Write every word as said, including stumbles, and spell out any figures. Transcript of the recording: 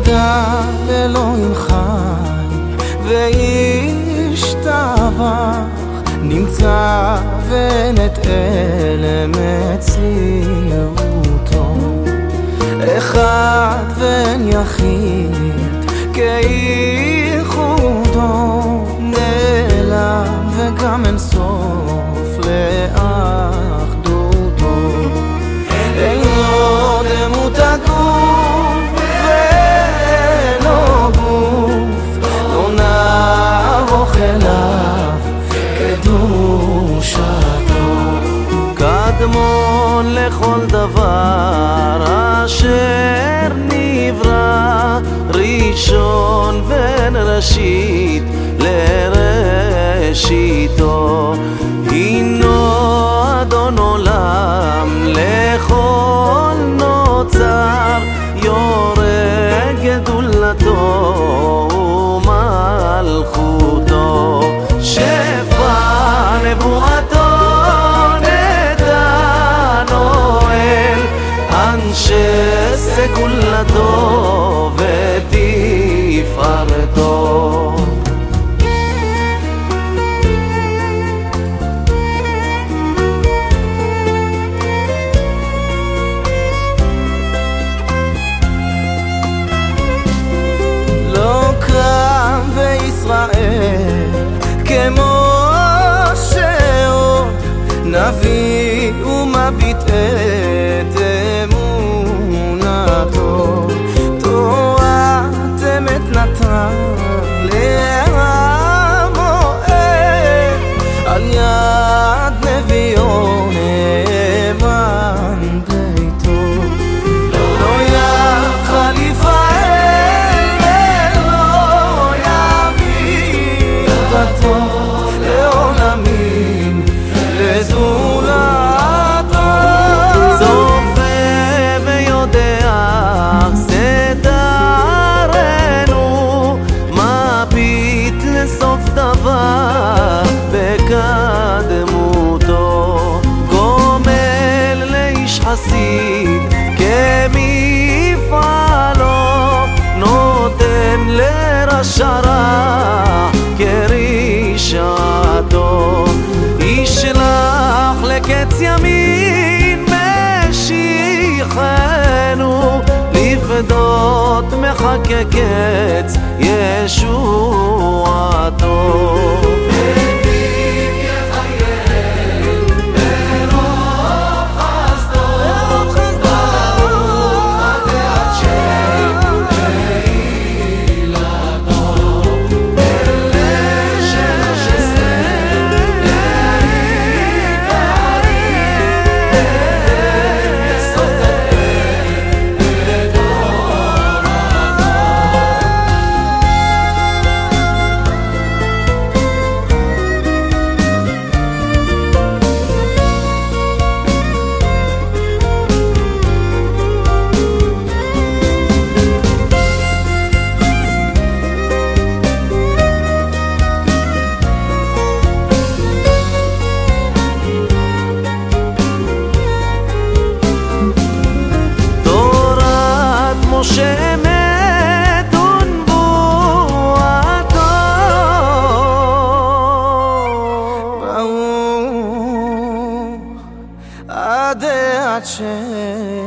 גדל אלוהים חי וישתבח, נמצא ונתאה למציאותו, אחד ואין יחיד כייחודו, נעלם וגם אין סוף לאחדותו. אין לו דמות הגוף ואינו גוף, לא נערוך אליו קדושתו. קדמון לכל דבר אשר נברא, ראשון בן ראשית לראשיתו, הינו אדון עולם לכל נוצר, יורה גדולתו ומלכותו, שפע נבואתו נתן אוהל, אנשי סגולתו ותפארתו. לא קם בישראל כמו שעוד נביא ומביט את אמונתו, תורת אמת נתן להמועד, על יד נביאו נאמן ביתו. לא יכל יפעל ולא יביא דתו לעולמים לזולתו, צופה ויודע סתרנו, מביט לסוף דבר בקדמותו, גומל לאיש חסיד כמפעלו, נותן לרשע רע כרשעתו, ישלח לקץ ימין משיחנו, לפדות מחכה קץ ישועתו. שאמת ונבואתו, ברוך עד עד שם